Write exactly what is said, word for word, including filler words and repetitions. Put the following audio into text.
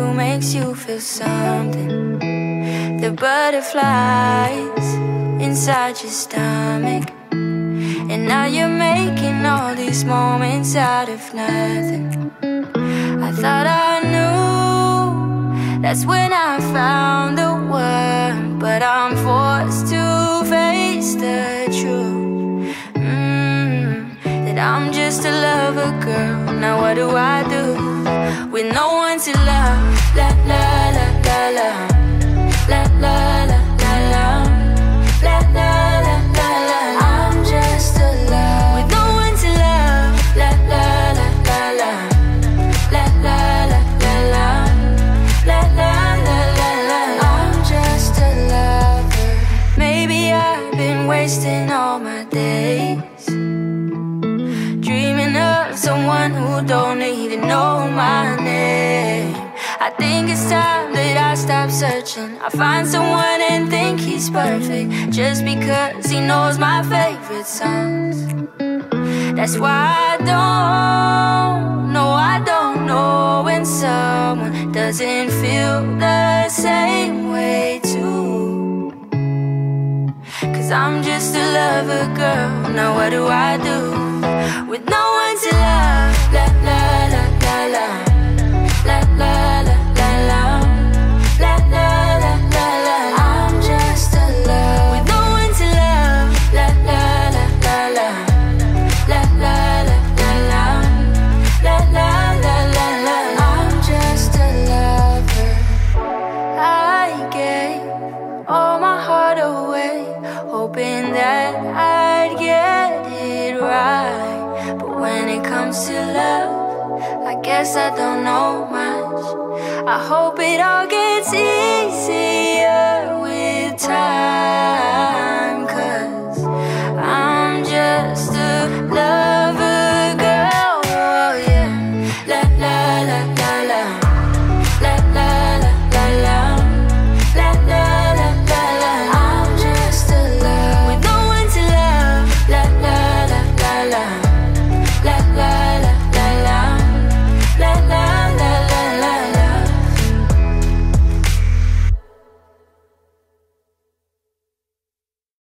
who makes you feel something. The butterflies inside your stomach. And now you're making all these moments out of nothing. I thought I knew, that's when I found the one. But I'm forced to face the truth, mm, that I'm just a lover girl. Now what do I do with no one to love? La la la la la, la la la la la, la la la la la. I'm just a love with no one to love. La la la la la, la la la la la, la la la la la. I'm just a lover. Maybe I've been wasting all my days dreaming of someone who don't even know my name. I think it's time that I stop searching. I find someone and think he's perfect just because he knows my favorite songs. That's why I don't know, I don't know when someone doesn't feel the same way too. Cause I'm just a lover girl. Now what do I do with no one to love? La la la la la, la la la la la, la la la la la. I'm just a love with no one to love. La la la la la, la la la la la, la la la la la. I'm just a lover. I gave all my heart away, hoping that I'd get it right. But when it comes to love, I guess I don't know much. I hope it all gets easier with time.